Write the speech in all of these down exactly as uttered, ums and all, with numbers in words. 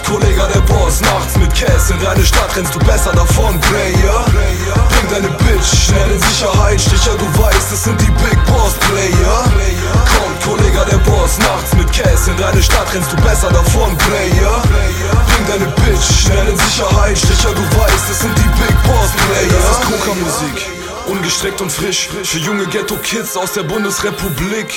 Kollege, der Boss, nachts mit Cash in deine Stadt rennst du besser davon, Player. Bring deine Bitch schnell in Sicherheit, Sticher, du weißt, es sind die Big Boss Player. Kommt, Kollege, der Boss, nachts mit Cash in deine Stadt rennst du besser davon, Player. Bring deine Bitch schnell in Sicherheit, Sticher, du weißt, es sind die Big Boss Player. Das ist Koka-Musik, ungestreckt und frisch, für junge Ghetto-Kids aus der Bundesrepublik.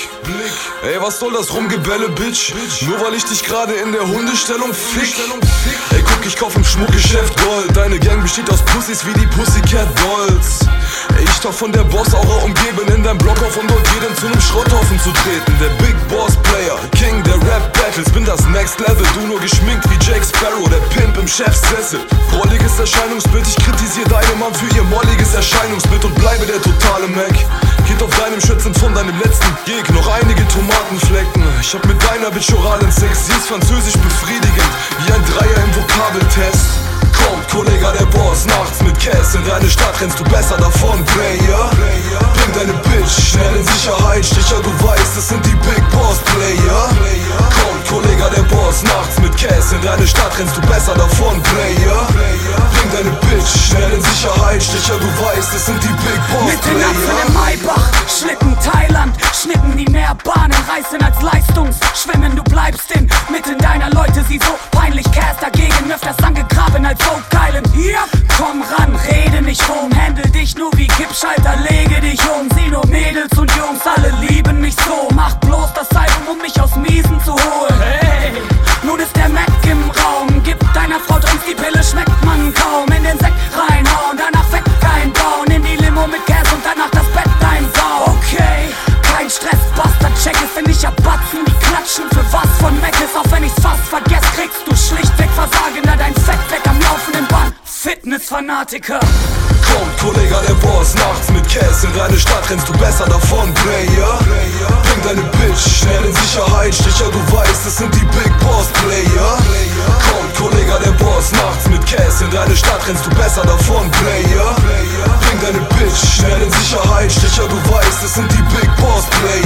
Ey, was soll das Rumgebälle, Bitch? Nur weil ich dich gerade in der Hundestellung fick. Ey, guck, ich kauf im Schmuckgeschäft Gold. Deine Gang besteht aus Pussys wie die Pussycat Dolls. Ey, ich doch von der Boss-Aura umgeben, in deinem Block auf und dort jedem zu nem Schrotthaufen zu treten. Der Big Boss Player, King der Rap-Battles, bin das Next Level. Du nur geschminkt wie Jake Sparrow, der Pimp im Chefsessel. Rolliges Erscheinungsbild, ich kritisiere deine Mom für ihr molliges Erscheinungsbild und bleibe der totale Mac. Geht auf deinem Schützen von deinem letzten Gig noch einige Tomatenflecken. Ich hab mit deiner Bitch oralen Sex, sie ist französisch befriedigend, wie ein Dreier im Vokabeltest. Kommt, Kollege, der Boss, nachts mit Cash in deine Stadt rennst du besser davon, Player. Bring deine Bitch schnell in Sicherheit, Sticher, du weißt, es sind die Big Boss Player. Kommt, Kollege, der Boss, nachts mit Cash in deine Stadt rennst du besser davon, Player. Bring deine Bitch schnell in Sicherheit, Sticher, du weißt, es sind die Big Boss Mit den Apfeln im Maybach, Schlitten Thailand, Schnitten die Nährbahnen, reißen als Leistungsschwimmen, du bleibst in mitten deiner Leute, sie so peinlich, Cash dagegen, öfters angegraben als Oak Island. Ja, komm ran, rede nicht rum, handle dich nur wie Kippschalter, lege dich um, sieh nur Mädels und Jungs, alle lieben mich so, mach bloß das Album, um mich aus Miesen zu holen. Hey, nun ist der Mac im Raum, gib deiner Frau Drinks, die Pille schmeckt man kaum, in den Sekt reinhauen, danach weg reinbauen, in die Limo mit Cash und danach das Bett einsau. Okay, kein Stress, Bastard, check es, wenn ich abbatzen, die klatschen für was von Meckes, auch wenn ich's fast vergess, kriegst du schlichtweg Versagen, da dein Fett weg am laufenden Band, Fitnessfanatiker. Kommt, Kollege, der Boss, nachts mit Cash in deine Stadt rennst du besser davon, Player. Bring deine Bitch schnell in Sicherheit, Sticher, du weißt, es sind die Big Boss Player. Kommt, Kollege, der Boss, nachts mit Cash in deine Stadt rennst du besser davon, Player. Bring deine Bitch schnell in Sicherheit, Sticher, du weißt, es sind die Big Boss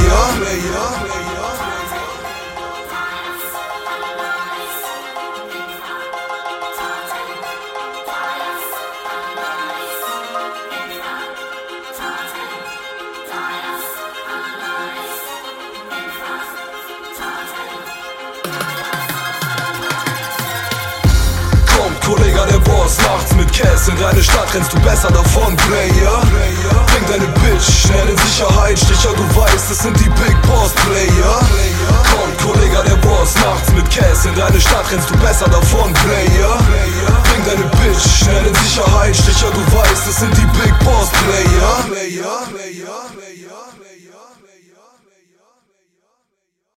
Player. Kollege, der Boss, nachts mit Cash in deine Stadt rennst du besser davon, Player. Bring deine Bitch schnell in Sicherheit, Sticher, du weißt, es sind die Big Boss Player. Kommt, Kollege, der Boss, nachts mit Cash in deine Stadt rennst du besser davon, Player. Bring deine Bitch schnell in Sicherheit, Sticher, du weißt, es sind die Big Boss Player.